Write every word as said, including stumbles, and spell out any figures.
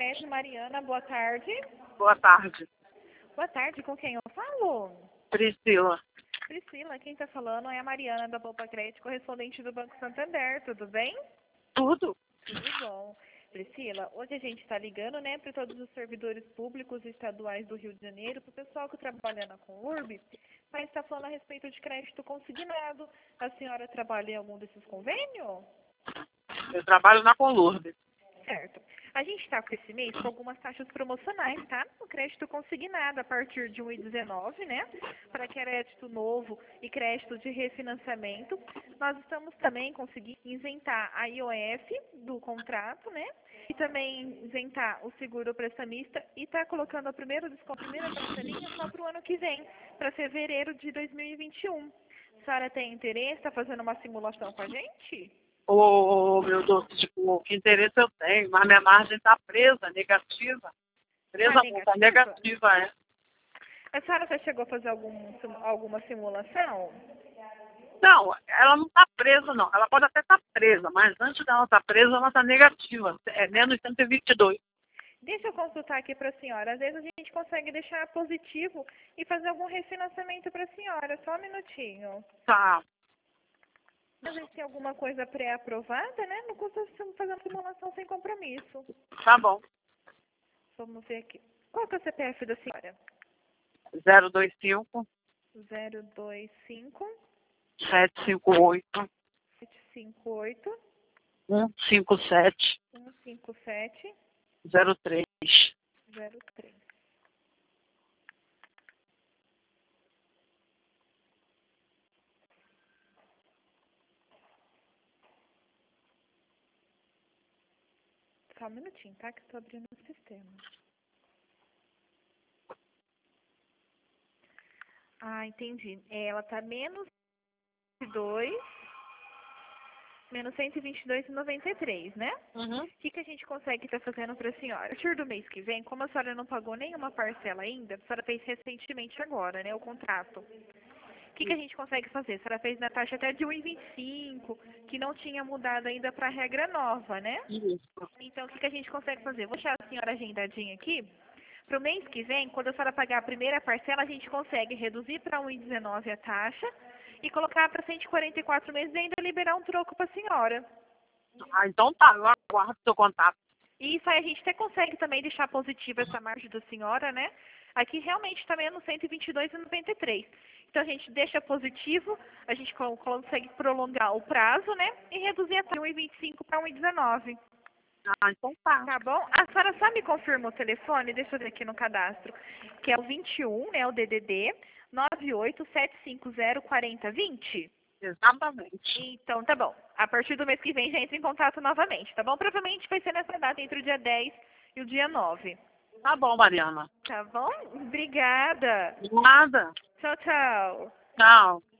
Crédito, Mariana, boa tarde. Boa tarde. Boa tarde, com quem eu falo? Priscila. Priscila, quem está falando é a Mariana da Poupa Crédito, correspondente do Banco Santander, tudo bem? Tudo? Tudo bom. Priscila, hoje a gente está ligando, né, para todos os servidores públicos e estaduais do Rio de Janeiro, para o pessoal que trabalha na Conurb, mas está falando a respeito de crédito consignado. A senhora trabalha em algum desses convênios? Eu trabalho na Conurb. Certo. A gente está com esse mês com algumas taxas promocionais, tá? O crédito consignado a partir de um e dezenove, né? Para crédito novo e crédito de refinanciamento. Nós estamos também conseguindo isentar a I O F do contrato, né? E também isentar o seguro prestamista e está colocando a primeira desconto, a primeira parcelinha só para o ano que vem, para fevereiro de dois mil e vinte e um. A senhora tem interesse? Está fazendo uma simulação com a gente? Ô, meu Deus, tipo, que interesse eu tenho, mas minha margem está presa, negativa. Presa, Tá não, tá negativa? negativa, é. A senhora já chegou a fazer algum, alguma simulação? Não, ela não está presa, não. Ela pode até estar presa, mas antes dela estar presa, ela está negativa. É menos cento e vinte e dois. Deixa eu consultar aqui para a senhora. Às vezes a gente consegue deixar positivo e fazer algum refinanciamento para a senhora. Só um minutinho. Tá, Às vezes tem alguma coisa pré-aprovada, né? Não custa fazer uma simulação sem compromisso. tá bom. Vamos ver aqui. Qual que é o C P F da senhora? zero dois cinco, zero dois cinco, sete cinco oito, sete cinco oito, um cinco sete, um cinco sete, zero três. zero três. Só um minutinho, tá? Que eu tô abrindo o sistema. Ah, entendi. É, ela tá menos dois, menos cento e vinte e dois e noventa e três, né? Uhum. O que, que a gente consegue estar fazendo para a senhora? A partir do mês que vem, como a senhora não pagou nenhuma parcela ainda, a senhora fez recentemente agora, né? O contrato. O que, que a gente consegue fazer? A senhora fez na taxa até de um e vinte e cinco, que não tinha mudado ainda para a regra nova, né? Isso. Então, o que, que a gente consegue fazer? Vou deixar a senhora agendadinha aqui. Para o mês que vem, quando a senhora pagar a primeira parcela, a gente consegue reduzir para um e dezenove a taxa e colocar para cento e quarenta e quatro meses e ainda liberar um troco para a senhora. Ah, então tá, eu aguardo seu contato. E isso aí a gente até consegue também deixar positiva essa margem da senhora, né? Aqui realmente está menos cento e vinte e dois e noventa e três. Então a gente deixa positivo, a gente co- consegue prolongar o prazo, né? E reduzir até um e vinte e cinco para um e dezenove. Ah, então tá. Tá bom? A senhora só me confirma o telefone, deixa eu ver aqui no cadastro, que é o vinte e um, né? O D D D, nove oito sete cinco zero quatro zero dois zero. Exatamente. Então, tá bom. A partir do mês que vem já entra em contato novamente, tá bom? Provavelmente vai ser nessa data entre o dia dez e o dia nove. Tá bom, Mariana. Tá bom? Obrigada. Nada. Tchau, tchau. Tchau.